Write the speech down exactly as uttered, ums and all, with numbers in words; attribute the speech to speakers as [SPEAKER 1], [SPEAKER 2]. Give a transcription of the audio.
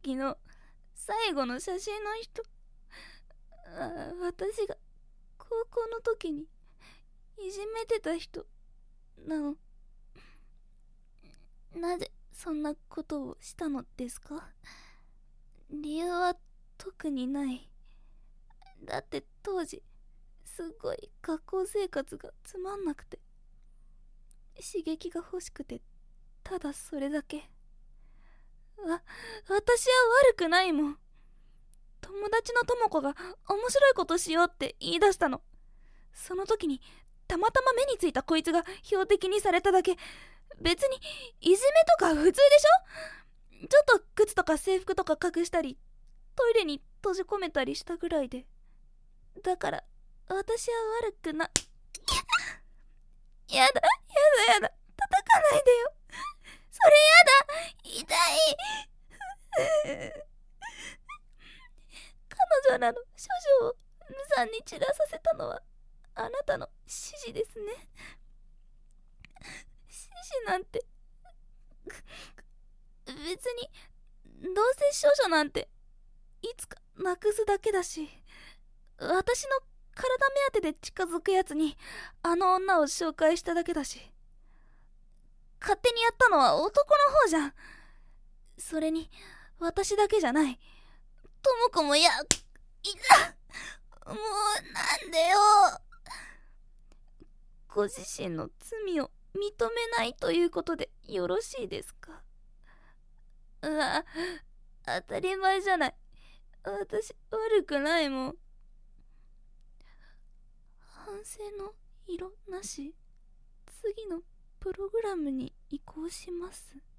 [SPEAKER 1] きの最後の写真の人、あ、私が高校の時にいじめてた人なの。なぜそんなことをしたのですか？理由は特にない。だって当時すごい学校生活がつまんなくて、刺激が欲しくて、ただそれだけ。わ、私は悪くないもん。友達のとも子が面白いことしようって言い出したの。その時にたまたま目についたこいつが標的にされただけ。別にいじめとか普通でしょ。ちょっと靴とか制服とか隠したり、トイレに閉じ込めたりしたぐらいで。だから私は悪くなやだやだやだ、叩かないでよ。それやだ、痛い彼女らの処女を無残に散らさせたのはあなたの指示ですね。指示なんて別に、どうせ少女なんていつかなくすだけだし、私の体目当てで近づくやつにあの女を紹介しただけだし、勝手にやったのは男の方じゃん。それに私だけじゃない、とも子もや、いた、もうなんでよ。ご自身の罪を認めないということでよろしいですか？うわ、当たり前じゃない。私悪くないもん。反省の色なし。次のプログラムに移行します。